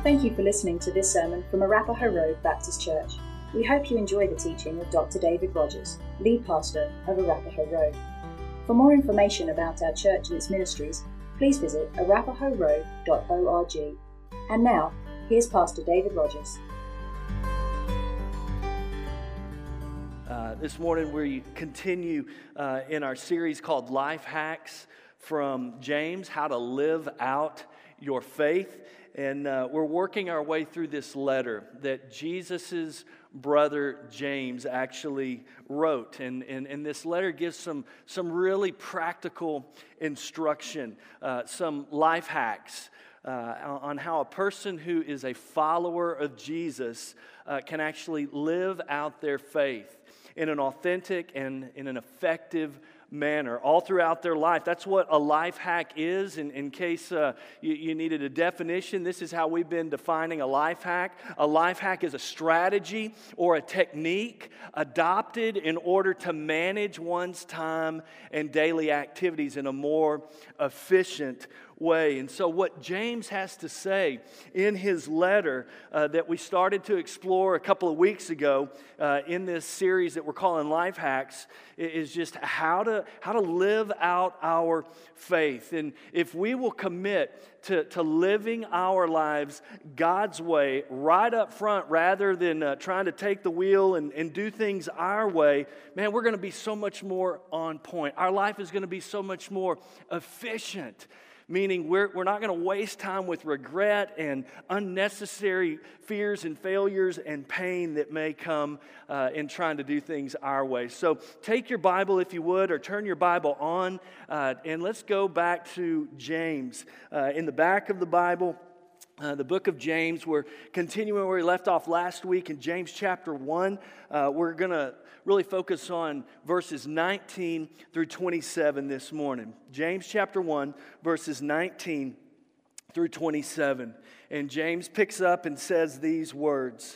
Thank you for listening to this sermon from Arapahoe Road Baptist Church. We hope you enjoy the teaching of Dr. David Rogers, lead pastor of Arapahoe Road. For more information about our church and its ministries, please visit arapahoeroad.org. And now, here's Pastor David Rogers. This morning we continue in our series called Life Hacks from James, How to Live Out Your Faith. And we're working our way through this letter that Jesus' brother James actually wrote. And this letter gives some really practical instruction, some life hacks on how a person who is a follower of Jesus can actually live out their faith in an authentic and in an effective manner all throughout their life. That's what a life hack is. In case you needed a definition, this is how we've been defining a life hack. A life hack is a strategy or a technique adopted in order to manage one's time and daily activities in a more efficient way. And so what James has to say in his letter that we started to explore a couple of weeks ago in this series that we're calling Life Hacks is just how to live out our faith. And if we will commit to living our lives God's way right up front rather than trying to take the wheel and do things our way, man, we're going to be so much more on point. Our life is going to be so much more efficient. Meaning we're not going to waste time with regret and unnecessary fears and failures and pain that may come in trying to do things our way. So take your Bible, if you would, or turn your Bible on, and let's go back to James. In the back of the Bible, the book of James, we're continuing where we left off last week in James chapter 1. We're going to really focus on verses 19 through 27 this morning. James chapter 1, verses 19 through 27. And James picks up and says these words: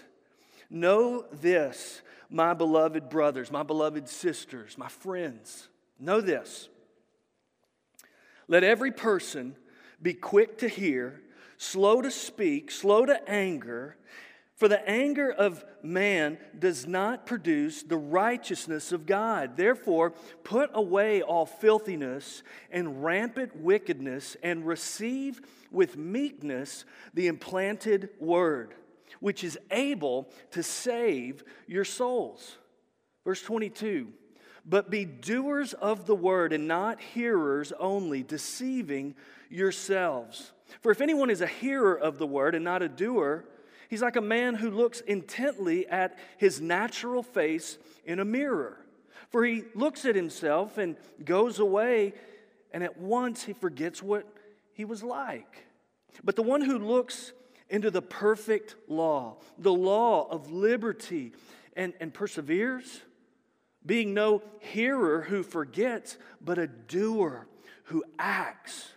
"Know this, my beloved brothers, my beloved sisters, my friends. Know this. Let every person be quick to hear, slow to speak, slow to anger, for the anger of man does not produce the righteousness of God. Therefore, put away all filthiness and rampant wickedness and receive with meekness the implanted word, which is able to save your souls." Verse 22, "But be doers of the word and not hearers only, deceiving yourselves. For if anyone is a hearer of the word and not a doer, he's like a man who looks intently at his natural face in a mirror. For he looks at himself and goes away, and at once he forgets what he was like. But the one who looks into the perfect law, the law of liberty, and perseveres, being no hearer who forgets, but a doer who acts,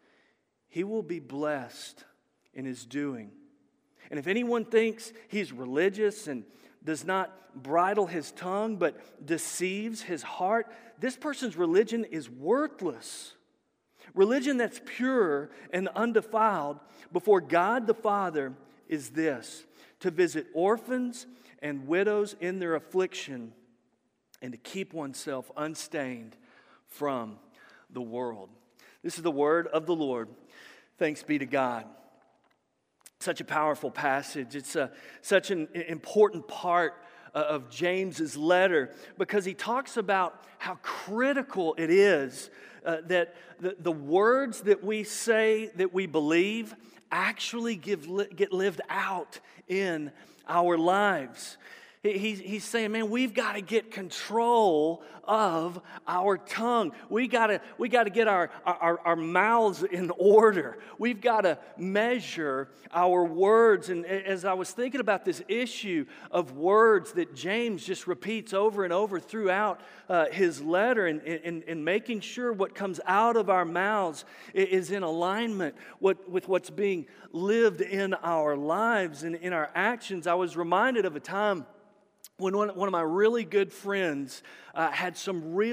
he will be blessed in his doing. And if anyone thinks he's religious and does not bridle his tongue but deceives his heart, this person's religion is worthless. Religion that's pure and undefiled before God the Father is this: to visit orphans and widows in their affliction and to keep oneself unstained from the world." This is the word of the Lord. Thanks be to God. Such a powerful passage. It's such an important part of James's letter because he talks about how critical it is that the words that we say that we believe actually get lived out in our lives. He's saying, man, we've got to get control of our tongue. We got to get our mouths in order. We've got to measure our words. And as I was thinking about this issue of words that James just repeats over and over throughout his letter and making sure what comes out of our mouths is in alignment with what's being lived in our lives and in our actions, I was reminded of a time when one of my really good friends had some real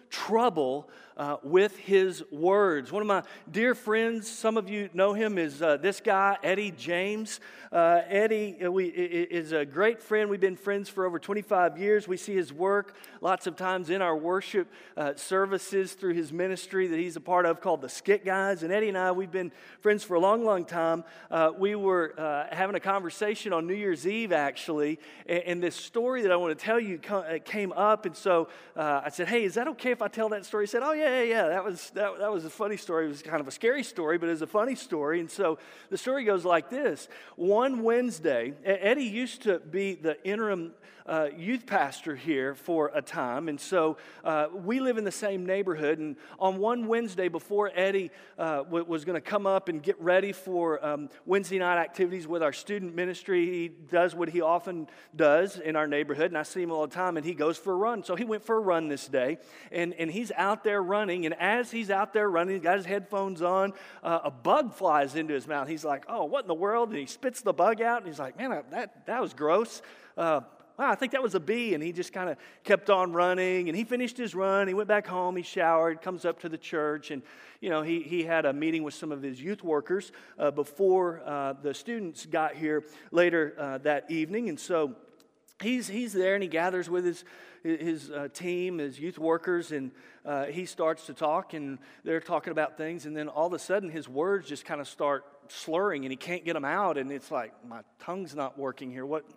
trouble with his words. One of my dear friends, some of you know him, is this guy, Eddie James. Eddie is a great friend. We've been friends for over 25 years. We see his work lots of times in our worship services through his ministry that he's a part of called the Skit Guys. And Eddie and I, we've been friends for a long, long time. We were having a conversation on New Year's Eve, actually, and this story that I want to tell you came up. And so I said, hey, is that okay if I tell that story? He said, oh, yeah. That was a funny story. It was kind of a scary story, but it was a funny story. And so the story goes like this. One Wednesday, Eddie used to be the interim youth pastor here for a time. And so we live in the same neighborhood. And on one Wednesday, before Eddie was going to come up and get ready for Wednesday night activities with our student ministry, he does what he often does in our neighborhood. And I see him all the time, and he goes for a run. So he went for a run this day, and he's out there running. And as he's out there running, he's got his headphones on, a bug flies into his mouth. He's like, oh, what in the world? And he spits the bug out, and he's like, man, that was gross. Wow, I think that was a bee. And he just kind of kept on running. And he finished his run. He went back home. He showered, comes up to the church. And, you know, he had a meeting with some of his youth workers before the students got here later that evening. And so he's there, and he gathers with his team, his youth workers, and he starts to talk, and they're talking about things. And then all of a sudden, his words just kind of start slurring, and he can't get them out. And it's like, my tongue's not working here. What?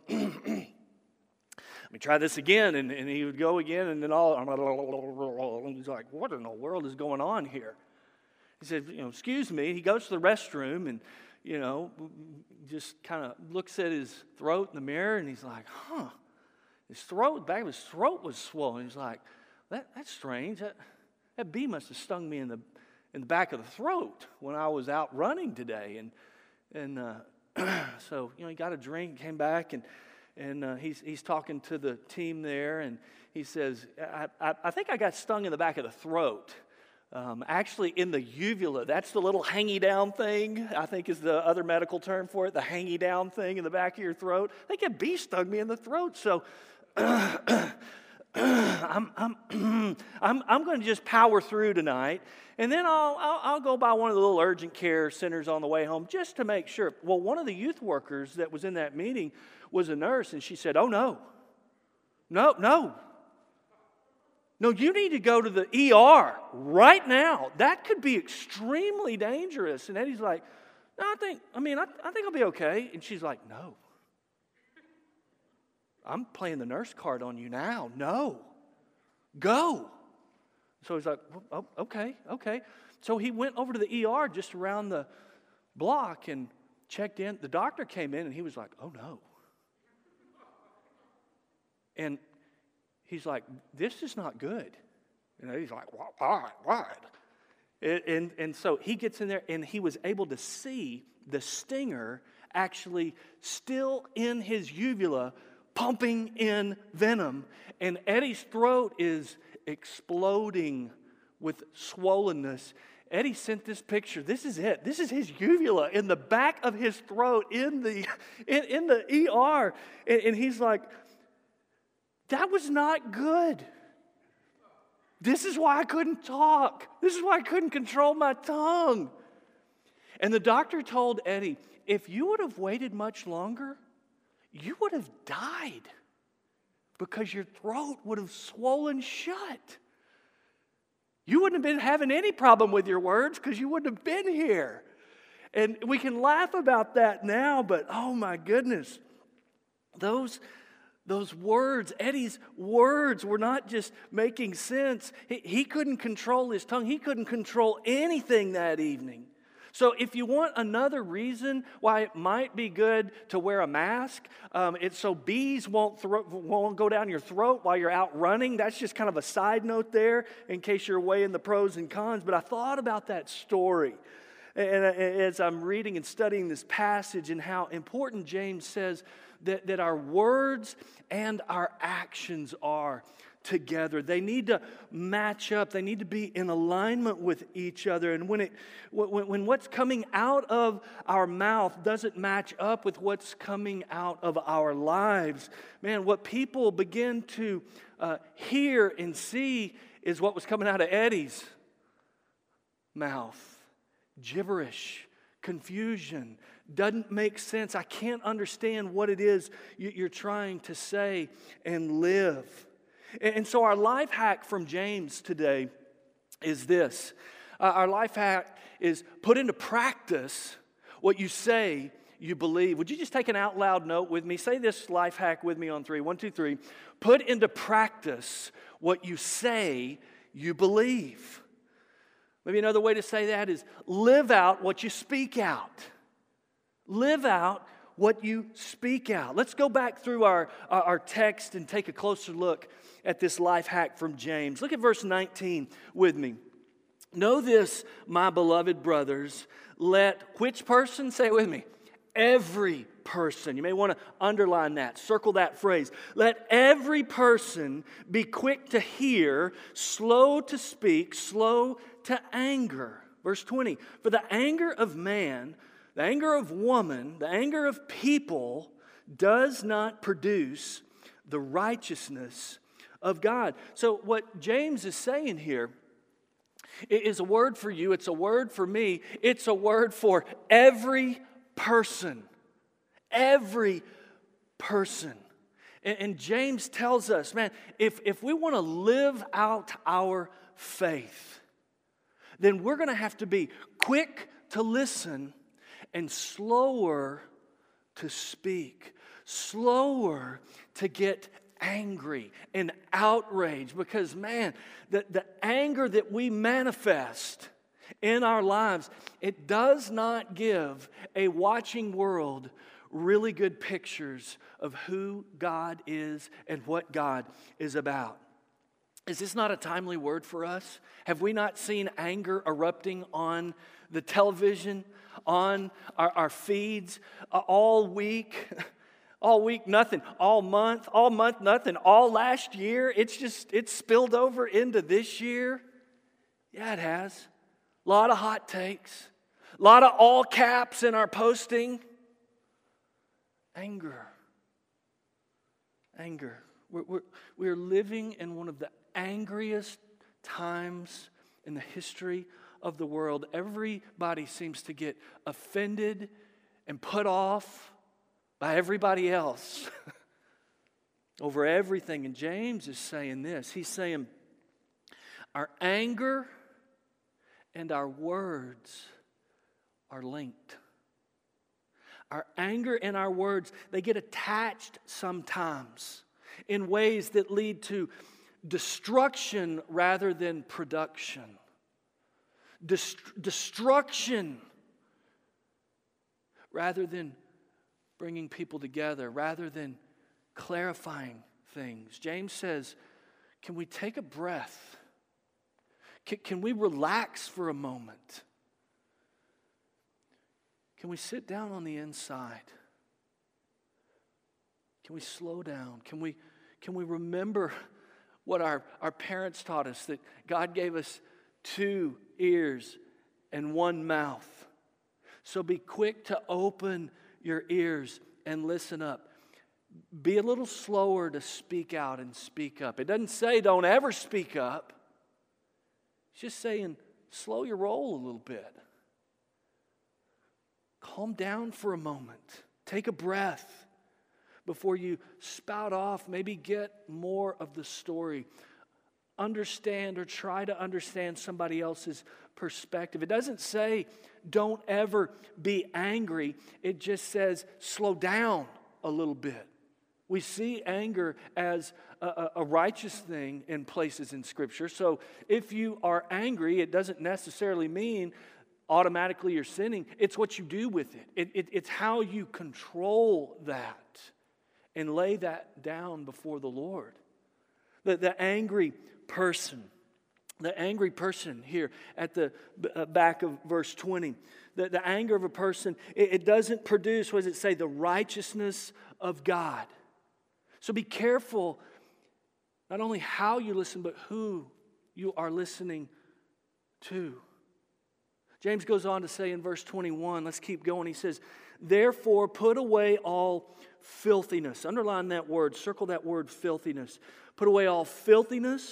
Let me try this again. And he would go again, and then and he's like, what in the world is going on here? He said, excuse me. He goes to the restroom and, just kind of looks at his throat in the mirror, and he's like, his throat, the back of his throat was swollen. He's like, that's strange. That bee must have stung me in the back of the throat when I was out running today. And so, he got a drink, came back, and he's talking to the team there, and he says, I think I got stung in the back of the throat. Actually, in the uvula, that's the little hangy down thing, I think is the other medical term for it, the hangy down thing in the back of your throat. I think a bee stung me in the throat, so I'm going to just power through tonight, and then I'll go by one of the little urgent care centers on the way home just to make sure. Well, one of the youth workers that was in that meeting was a nurse, and she said, oh, no, you need to go to the ER right now. That could be extremely dangerous. And Eddie's like, no, I think I'll be okay. And she's like, no. I'm playing the nurse card on you now. No. Go. So he's like, oh, okay. So he went over to the ER just around the block and checked in. The doctor came in, and he was like, oh, no. And he's like, this is not good. He's like, what? And so he gets in there, and he was able to see the stinger actually still in his uvula, pumping in venom. And Eddie's throat is exploding with swollenness. Eddie sent this picture. This is it. This is his uvula in the back of his throat in the ER. And he's like, that was not good. This is why I couldn't talk. This is why I couldn't control my tongue. And the doctor told Eddie, if you would have waited much longer, you would have died because your throat would have swollen shut. You wouldn't have been having any problem with your words because you wouldn't have been here. And we can laugh about that now, but oh my goodness, those words, Eddie's words were not just making sense. He couldn't control his tongue. He couldn't control anything that evening. So if you want another reason why it might be good to wear a mask, it's so bees won't go down your throat while you're out running. That's just kind of a side note there in case you're weighing the pros and cons. But I thought about that story. And as I'm reading and studying this passage and how important James says that our words and our actions are together. They need to match up. They need to be in alignment with each other. And when what's coming out of our mouth doesn't match up with what's coming out of our lives, man, what people begin to hear and see is what was coming out of Eddie's mouth. Gibberish, confusion, doesn't make sense. I can't understand what it is you're trying to say and live. And so our life hack from James today is this. Our life hack is put into practice what you say you believe. Would you just take an out loud note with me? Say this life hack with me on 3. 1, 2, 3. Put into practice what you say you believe. Maybe another way to say that is live out what you speak out. Live out what you speak out. Let's go back through our text and take a closer look at this life hack from James. Look at verse 19 with me. Know this, my beloved brothers, let which person? Say it with me. Every person. You may want to underline that, circle that phrase. Let every person be quick to hear, slow to speak, slow to anger. Verse 20, for the anger of man, the anger of woman, the anger of people does not produce the righteousness of God. So what James is saying here is a word for you, it's a word for me, it's a word for every person. Every person. And James tells us, man, if we want to live out our faith, then we're going to have to be quick to listen and slower to speak, slower to get angry and outraged. Because, man, the anger that we manifest in our lives, it does not give a watching world really good pictures of who God is and what God is about. Is this not a timely word for us? Have we not seen anger erupting on the television, on our feeds all week? All week, nothing. All month, nothing. All last year, it's spilled over into this year. Yeah, it has. A lot of hot takes. A lot of all caps in our posting. Anger. We're living in one of the angriest times in the history of the world. Everybody seems to get offended and put off by everybody else over everything. And James is saying this. He's saying, our anger and our words are linked. Our anger and our words, they get attached sometimes in ways that lead to destruction rather than production. Destruction rather than bringing people together, rather than clarifying things. James says, can we take a breath? Can we relax for a moment? Can we sit down on the inside? Can we slow down? Can we remember what our parents taught us, that God gave us 2 ears and 1 mouth? So be quick to open your ears and listen up. Be a little slower to speak out and speak up. It doesn't say don't ever speak up. It's just saying slow your roll a little bit. Calm down for a moment. Take a breath before you spout off. Maybe get more of the story. Understand or try to understand somebody else's perspective. It doesn't say don't ever be angry. It just says slow down a little bit. We see anger as a righteous thing in places in Scripture. So if you are angry, it doesn't necessarily mean automatically you're sinning. It's what you do with it. It's how you control that and lay that down before the Lord. The angry person. The angry person here at the back of verse 20. The anger of a person, it doesn't produce, what does it say? The righteousness of God. So be careful, not only how you listen, but who you are listening to. James goes on to say in verse 21, let's keep going. He says, therefore put away all filthiness. Underline that word, circle that word filthiness. Put away all filthiness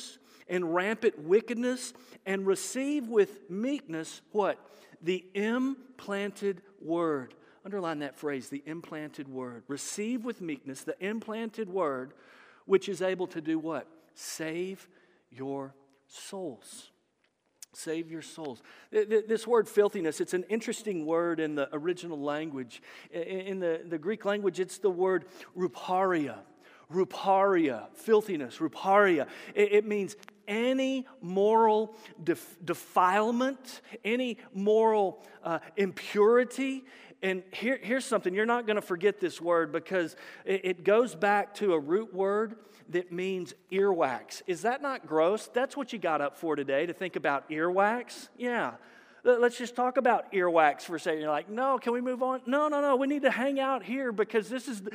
and rampant wickedness, and receive with meekness what? The implanted word. Underline that phrase, the implanted word. Receive with meekness the implanted word, which is able to do what? Save your souls. Save your souls. This word filthiness, it's an interesting word in the original language. In the Greek language, it's the word ruparia. Ruparia, filthiness, ruparia. It means any moral defilement, any moral impurity. And here's something, you're not going to forget this word because it goes back to a root word that means earwax. Is that not gross? That's what you got up for today, to think about earwax? Yeah. Let's just talk about earwax for a second. You're like, no, can we move on? No. We need to hang out here because this is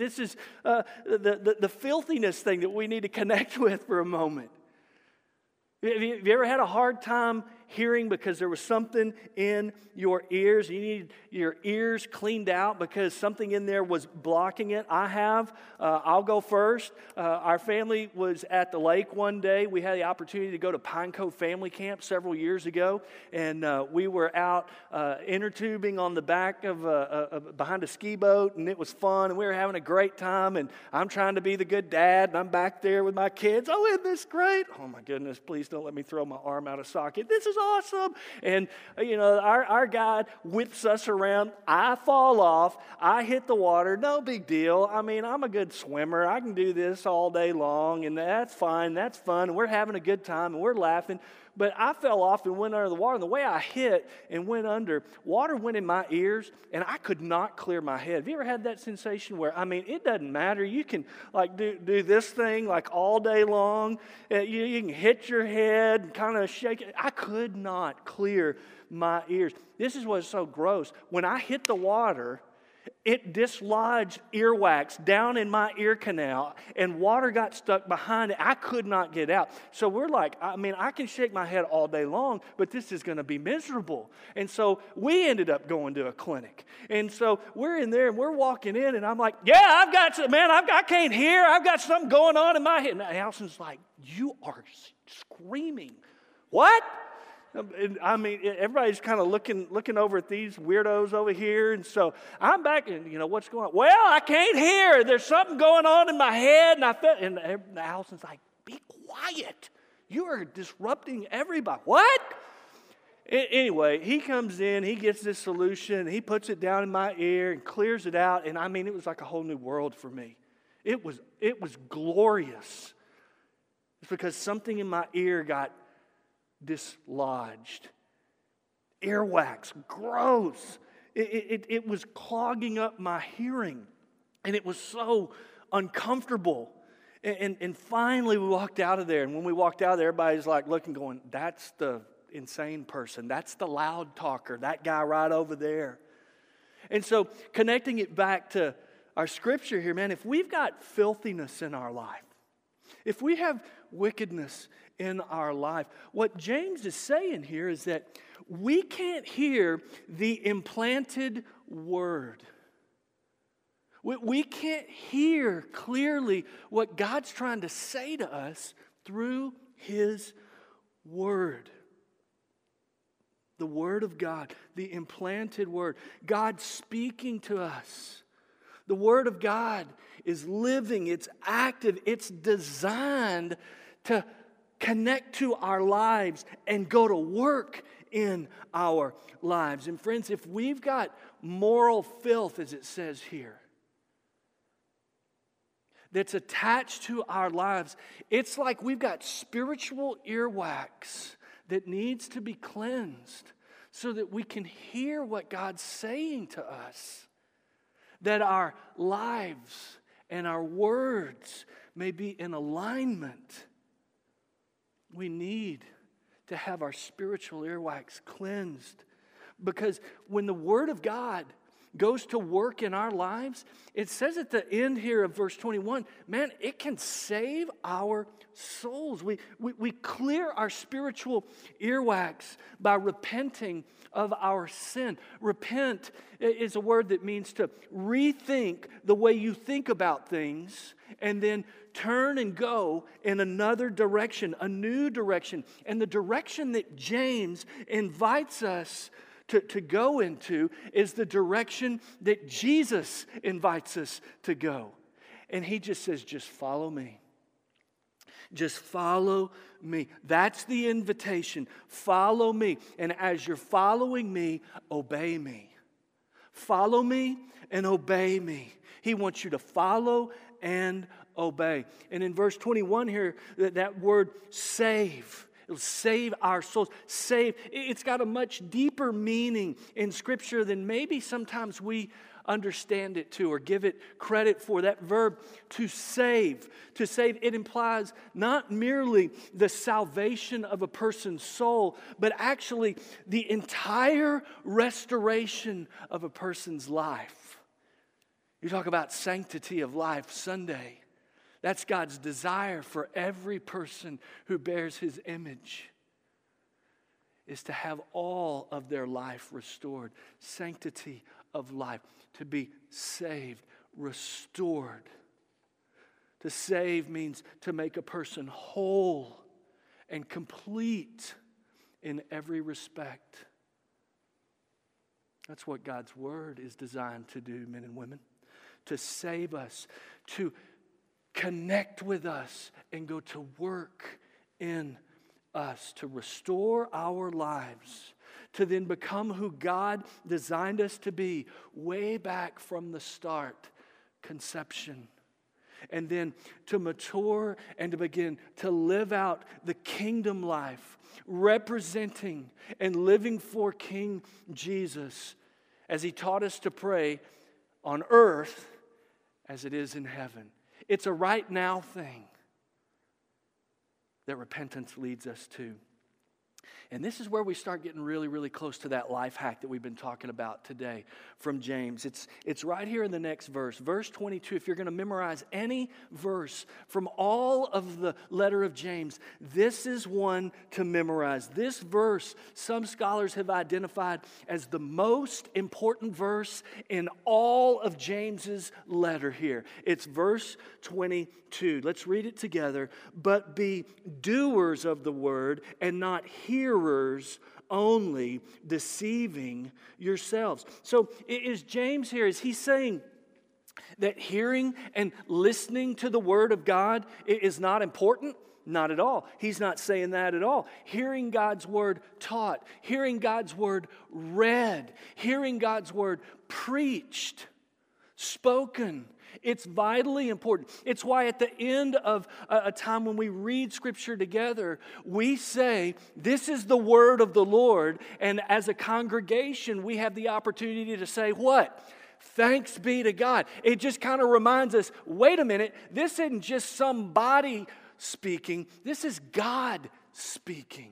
the filthiness thing that we need to connect with for a moment. Have you ever had a hard time hearing because there was something in your ears? You need your ears cleaned out because something in there was blocking it. I have. I'll go first. Our family was at the lake one day. We had the opportunity to go to Pine Cove Family Camp several years ago, and we were out inner tubing on the back of behind a ski boat, and it was fun, and we were having a great time, and I'm trying to be the good dad, and I'm back there with my kids. Oh, isn't this great? Oh, my goodness, please don't let me throw my arm out of socket. This is awesome. And, our guide whips us around. I fall off. I hit the water. No big deal. I mean, I'm a good swimmer. I can do this all day long, and that's fine. That's fun. And we're having a good time, and we're laughing. But I fell off and went under the water. And the way I hit and went under, water went in my ears, and I could not clear my head. Have you ever had that sensation where, it doesn't matter. You can, do this thing, all day long. You can hit your head and kind of shake it. I could not clear my ears. This is what's so gross. When I hit the water, it dislodged earwax down in my ear canal, and water got stuck behind it. I could not get out. So we're like, I can shake my head all day long, but this is going to be miserable. And so we ended up going to a clinic. And so we're in there, and we're walking in, and I'm like, I can't hear. I've got something going on in my head. And Allison's like, you are screaming. What? Everybody's kind of looking over at these weirdos over here. And so I'm back and, what's going on? Well, I can't hear. There's something going on in my head. And Allison's like, be quiet. You are disrupting everybody. What? Anyway, he comes in, he gets this solution, he puts it down in my ear and clears it out. And it was like a whole new world for me. It was glorious. It's because something in my ear got dislodged. Earwax, gross. It was clogging up my hearing, and it was so uncomfortable. And finally we walked out of there, and when we walked out of there, everybody's like looking, going, that's the insane person. That's the loud talker. That guy right over there. And so connecting it back to our scripture here, man, if we've got filthiness in our life, if we have wickedness in our life, what James is saying here is that we can't hear the implanted word. We can't hear clearly what God's trying to say to us through His Word. The Word of God, the implanted Word, God speaking to us. The Word of God is living, it's active, it's designed to connect to our lives and go to work in our lives. And friends, if we've got moral filth, as it says here, that's attached to our lives, it's like we've got spiritual earwax that needs to be cleansed so that we can hear what God's saying to us, that our lives and our words may be in alignment. We need to have our spiritual earwax cleansed, because when the Word of God goes to work in our lives, it says at the end here of verse 21, man, it can save our souls. We clear our spiritual earwax by repenting of our sin. Repent is a word that means to rethink the way you think about things and then turn and go in another direction, a new direction. And the direction that James invites us to go into is the direction that Jesus invites us to go. And he just says, just follow me. Just follow me. That's the invitation. Follow me. And as you're following me, obey me. Follow me and obey me. He wants you to follow and obey. And in verse 21 here, that word save. It'll save our souls. Save. It's got a much deeper meaning in Scripture than maybe sometimes we understand it to or give it credit for. That verb to save. To save, it implies not merely the salvation of a person's soul, but actually the entire restoration of a person's life. You talk about sanctity of life Sunday. That's God's desire for every person who bears His image, is to have all of their life restored. Sanctity of life, to be saved, restored. To save means to make a person whole and complete in every respect. That's what God's Word is designed to do, men and women. To save us, to connect with us, and go to work in us, to restore our lives, to then become who God designed us to be way back from the start, conception. And then to mature and to begin to live out the kingdom life, representing and living for King Jesus, as He taught us to pray on earth as it is in heaven. It's a right now thing that repentance leads us to. And this is where we start getting really, really close to that life hack that we've been talking about today from James. It's right here in the next verse. Verse 22, if you're going to memorize any verse from all of the letter of James, this is one to memorize. This verse, some scholars have identified as the most important verse in all of James's letter here. It's verse 22. Let's read it together. But be doers of the word and not hearers only, deceiving yourselves. So is James here, is he saying that hearing and listening to the Word of God is not important? Not at all. He's not saying that at all. Hearing God's Word taught, hearing God's Word read, hearing God's Word preached, spoken, it's vitally important. It's why at the end of a time when we read Scripture together, we say, this is the word of the Lord. And as a congregation, we have the opportunity to say, what? Thanks be to God. It just kind of reminds us, wait a minute, this isn't just somebody speaking. This is God speaking.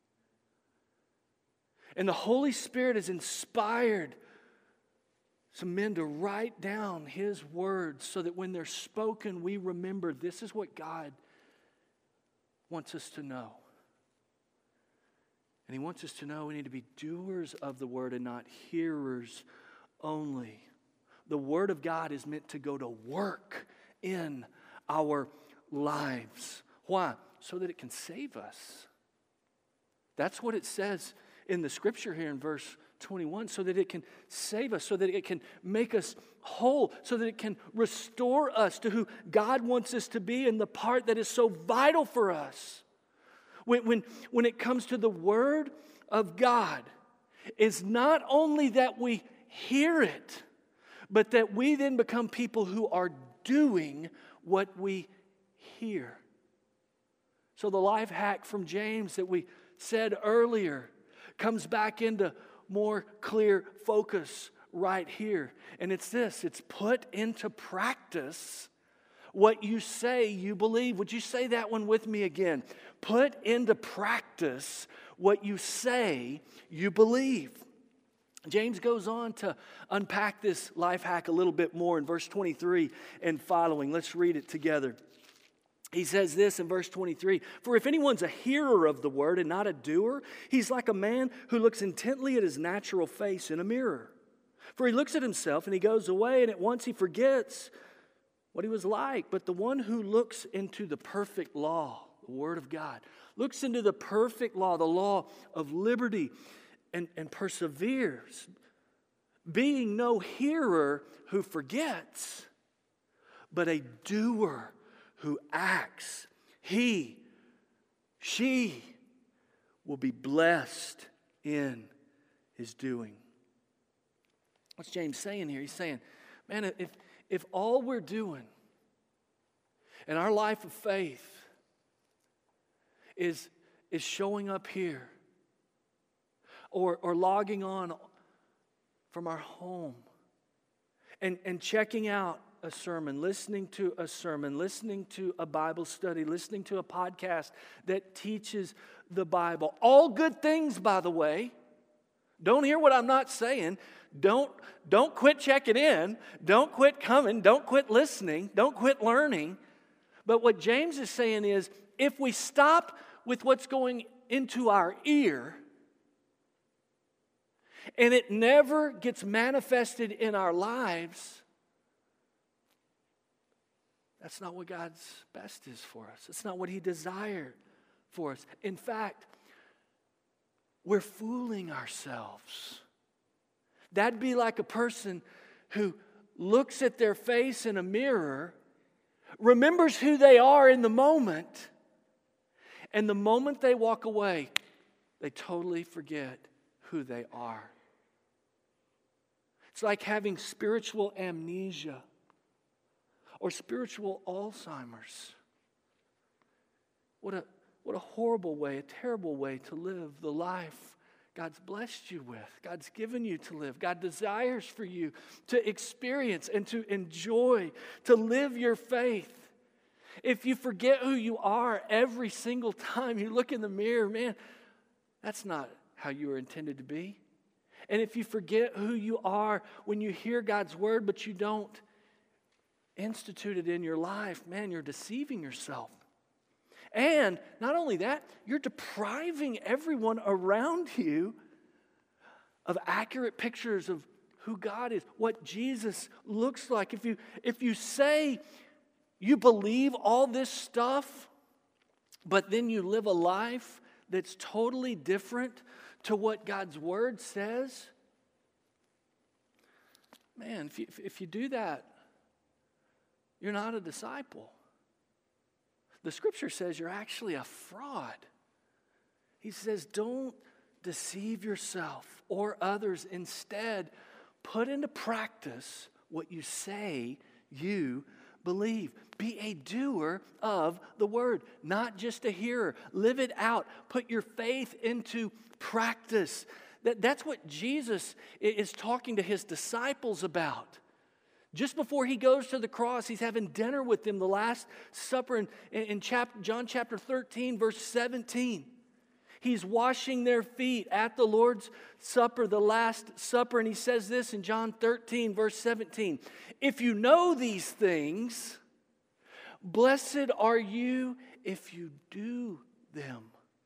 And the Holy Spirit is inspired some men to write down His words so that when they're spoken, we remember this is what God wants us to know. And He wants us to know we need to be doers of the word and not hearers only. The Word of God is meant to go to work in our lives. Why? So that it can save us. That's what it says in the Scripture here in verse 21, so that it can save us, so that it can make us whole, so that it can restore us to who God wants us to be and the part that is so vital for us. When it comes to the Word of God, is not only that we hear it, but that we then become people who are doing what we hear. So the life hack from James that we said earlier comes back into more clear focus right here. And it's this, it's put into practice what you say you believe. Would you say that one with me again? Put into practice what you say you believe. James goes on to unpack this life hack a little bit more in verse 23 and following. Let's read it together. He says this in verse 23, "For if anyone's a hearer of the word and not a doer, he's like a man who looks intently at his natural face in a mirror. For he looks at himself and he goes away, and at once he forgets what he was like. But the one who looks into the perfect law," the word of God, looks into the perfect law, the law of liberty, and perseveres, being no hearer who forgets, but a doer who acts, she will be blessed in his doing. What's James saying here? He's saying, man, if all we're doing in our life of faith is showing up here or logging on from our home and checking out a sermon, listening to a Bible study, listening to a podcast that teaches the Bible. All good things, by the way. Don't hear what I'm not saying. Don't quit checking in. Don't quit coming. Don't quit listening. Don't quit learning. But what James is saying is, if we stop with what's going into our ear, and it never gets manifested in our lives, that's not what God's best is for us. It's not what He desired for us. In fact, we're fooling ourselves. That'd be like a person who looks at their face in a mirror, remembers who they are in the moment, and the moment they walk away, they totally forget who they are. It's like having spiritual amnesia or spiritual Alzheimer's. What a horrible way, a terrible way to live the life God's blessed you with, God's given you to live, God desires for you to experience and to enjoy, to live your faith. If you forget who you are every single time you look in the mirror, man, that's not how you were intended to be. And if you forget who you are when you hear God's word, but you don't institute it in your life, man, you're deceiving yourself. And not only that, you're depriving everyone around you of accurate pictures of who God is, what Jesus looks like. If you say you believe all this stuff, but then you live a life that's totally different to what God's word says, man, if you do that, you're not a disciple. The scripture says you're actually a fraud. He says, don't deceive yourself or others. Instead, put into practice what you say you believe. Be a doer of the word, not just a hearer. Live it out. Put your faith into practice. That's what Jesus is talking to his disciples about. Just before he goes to the cross, he's having dinner with them, the Last Supper in John chapter 13, verse 17. He's washing their feet at the Lord's Supper, the Last Supper, and he says this in John 13, verse 17. If you know these things, blessed are you if you do them.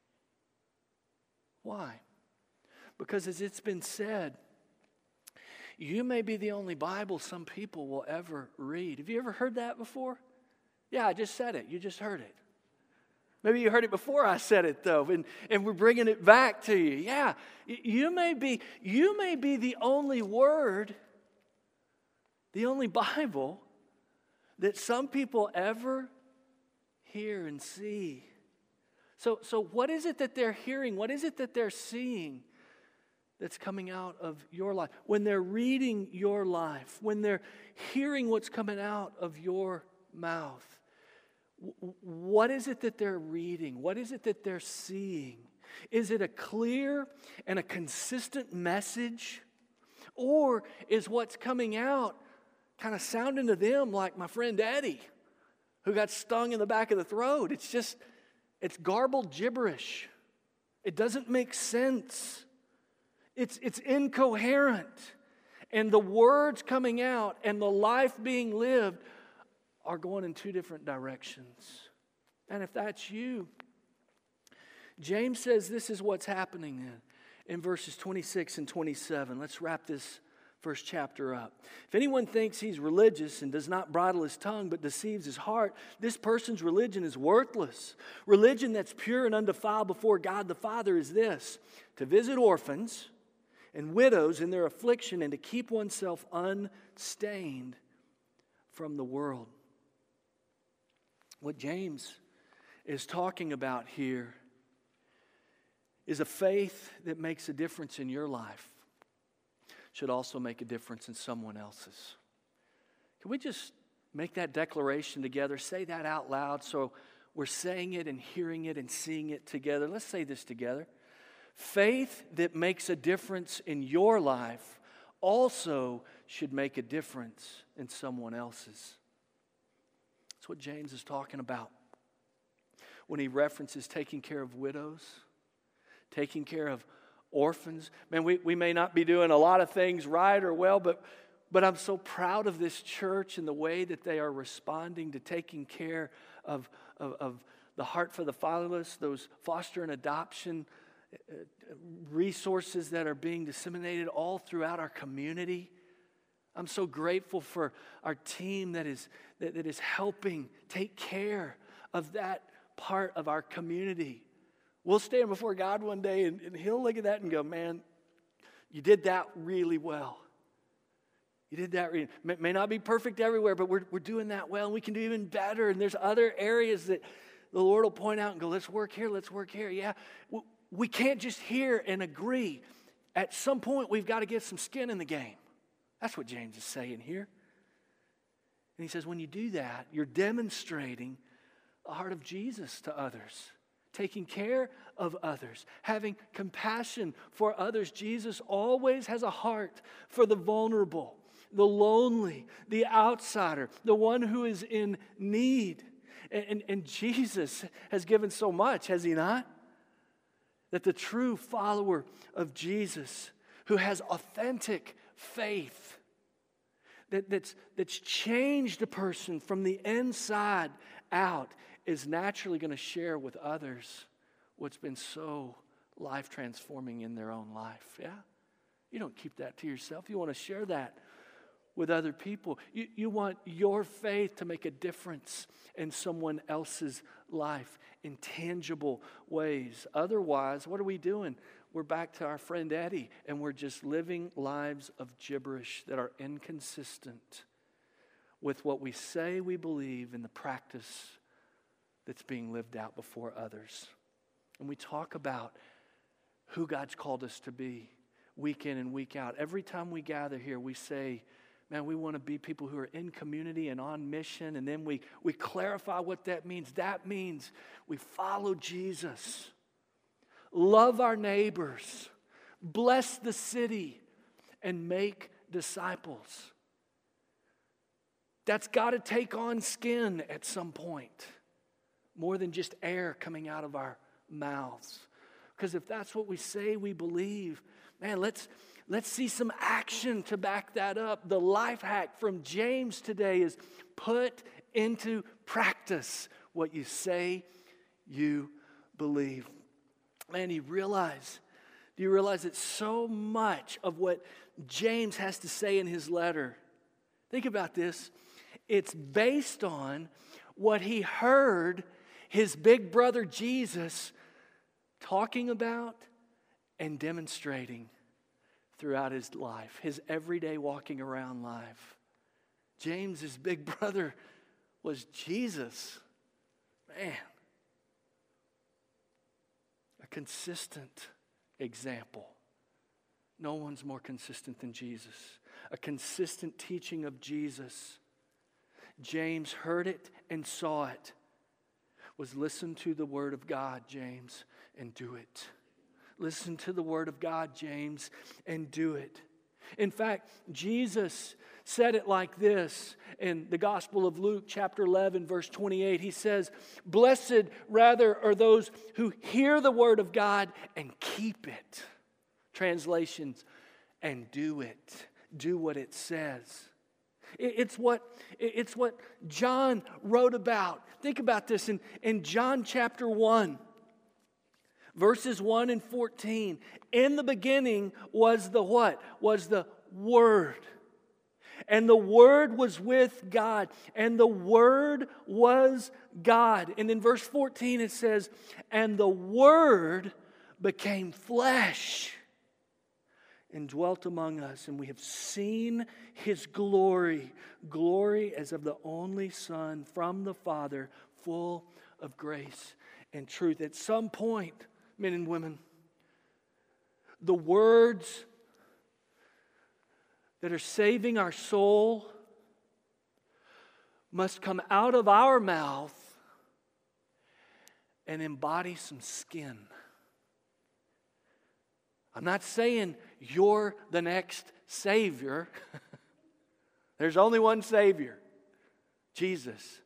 Why? Because as it's been said, you may be the only Bible some people will ever read. Have you ever heard that before? Yeah, I just said it. You just heard it. Maybe you heard it before I said it, though, and we're bringing it back to you. Yeah, you may be the only word, the only Bible that some people ever hear and see. So what is it that they're hearing? What is it that they're seeing that's coming out of your life? When they're reading your life, when they're hearing what's coming out of your mouth, what is it that they're reading? What is it that they're seeing? Is it a clear and a consistent message? Or is what's coming out kind of sounding to them like my friend Eddie, who got stung in the back of the throat? It's garbled gibberish. It doesn't make sense. It's incoherent. And the words coming out and the life being lived are going in two different directions. And if that's you, James says this is what's happening in verses 26 and 27. Let's wrap this first chapter up. If anyone thinks he's religious and does not bridle his tongue but deceives his heart, this person's religion is worthless. Religion that's pure and undefiled before God the Father is this: to visit orphans and widows in their affliction and to keep oneself unstained from the world. What James is talking about here is a faith that makes a difference in your life should also make a difference in someone else's. Can we just make that declaration together? Say that out loud so we're saying it and hearing it and seeing it together. Let's say this together. Faith that makes a difference in your life also should make a difference in someone else's. That's what James is talking about when he references taking care of widows, taking care of orphans. Man, we may not be doing a lot of things right or well, but I'm so proud of this church and the way that they are responding to taking care of the Heart for the Fatherless, those foster and adoption resources that are being disseminated all throughout our community. I'm so grateful for our team that is helping take care of that part of our community. We'll stand before God one day and He'll look at that and go, man, you did that really well. You did that really, may not be perfect everywhere, but we're doing that well, and we can do even better. And there's other areas that the Lord will point out and go, let's work here, let's work here. Yeah, we can't just hear and agree. At some point, we've got to get some skin in the game. That's what James is saying here. And he says, when you do that, you're demonstrating the heart of Jesus to others. Taking care of others, having compassion for others. Jesus always has a heart for the vulnerable, the lonely, the outsider, the one who is in need. And Jesus has given so much, has He not? That the true follower of Jesus, who has authentic faith, that's changed a person from the inside out, is naturally going to share with others what's been so life-transforming in their own life. Yeah? You don't keep that to yourself. You want to share that with other people. You want your faith to make a difference in someone else's life in tangible ways. Otherwise, what are we doing? We're back to our friend Eddie, and we're just living lives of gibberish that are inconsistent with what we say we believe in the practice that's being lived out before others. And we talk about who God's called us to be week in and week out. Every time we gather here, we say, man, we want to be people who are in community and on mission. And then we clarify what that means. That means we follow Jesus, love our neighbors, bless the city, and make disciples. That's got to take on skin at some point. More than just air coming out of our mouths. Because if that's what we say we believe, man, let's see some action to back that up. The life hack from James today is put into practice what you say you believe. Man, do you realize that so much of what James has to say in his letter, think about this, it's based on what he heard his big brother Jesus talking about and demonstrating throughout his life, his everyday walking around life. James's big brother was Jesus. Man, a consistent example. No one's more consistent than Jesus. A consistent teaching of Jesus. James heard it and saw it. Was listen to the Word of God, James, and do it. Listen to the Word of God, James, and do it. In fact, Jesus said it like this in the Gospel of Luke, chapter 11, verse 28. He says, blessed rather are those who hear the Word of God and keep it. translations, and do it. Do what it says. It's what John wrote about. Think about this in John chapter 1, verses 1 and 14. In the beginning was the what? Was the Word. And the Word was with God. And the Word was God. And in verse 14 it says, and the Word became flesh and dwelt among us, and we have seen His glory, glory as of the only Son from the Father, full of grace and truth. At some point, men and women, the words that are saving our soul must come out of our mouth and embody some skin. I'm not saying you're the next Savior. There's only one Savior, Jesus.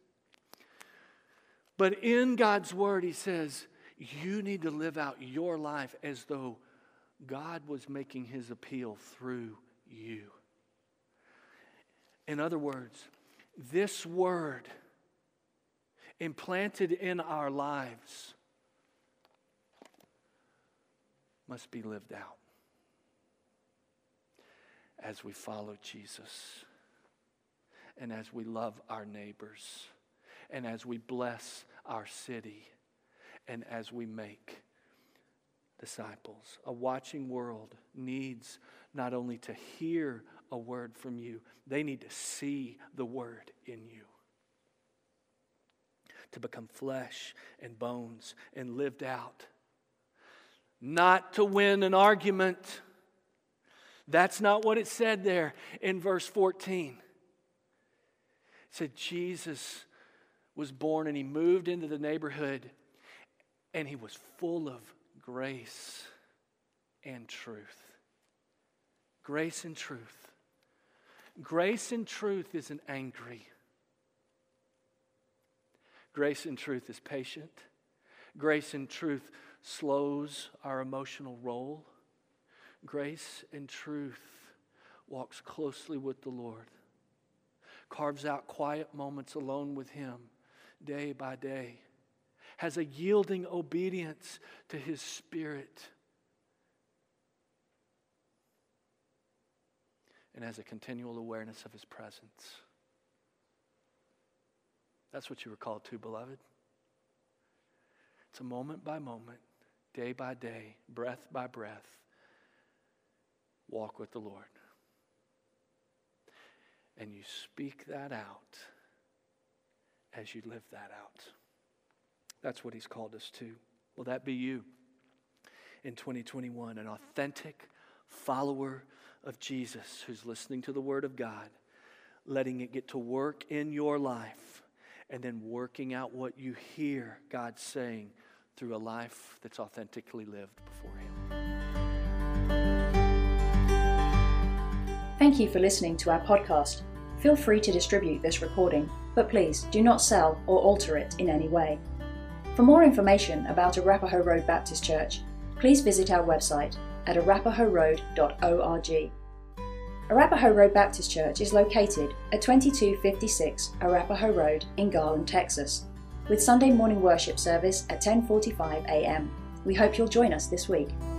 But in God's Word, He says, you need to live out your life as though God was making His appeal through you. In other words, this Word implanted in our lives must be lived out as we follow Jesus and as we love our neighbors and as we bless our city and as we make disciples. A watching world needs not only to hear a word from you, they need to see the Word in you. To become flesh and bones and lived out. Not to win an argument. That's not what it said there in verse 14. It said Jesus was born and He moved into the neighborhood and He was full of grace and truth. Grace and truth. Grace and truth isn't angry. Grace and truth is patient. Grace and truth slows our emotional roll. Grace and truth walks closely with the Lord. Carves out quiet moments alone with Him day by day. Has a yielding obedience to His Spirit. And has a continual awareness of His presence. That's what you were called to, beloved. It's a moment by moment, day by day, breath by breath, walk with the Lord. And you speak that out as you live that out. That's what He's called us to. Will that be you in 2021? An authentic follower of Jesus who's listening to the Word of God, letting it get to work in your life, and then working out what you hear God saying through a life that's authentically lived before Him. Thank you for listening to our podcast. Feel free to distribute this recording, but please do not sell or alter it in any way. For more information about Arapahoe Road Baptist Church, please visit our website at arapahoroad.org. Arapahoe Road Baptist Church is located at 2256 Arapahoe Road in Garland, Texas, with Sunday morning worship service at 10:45 a.m. We hope you'll join us this week.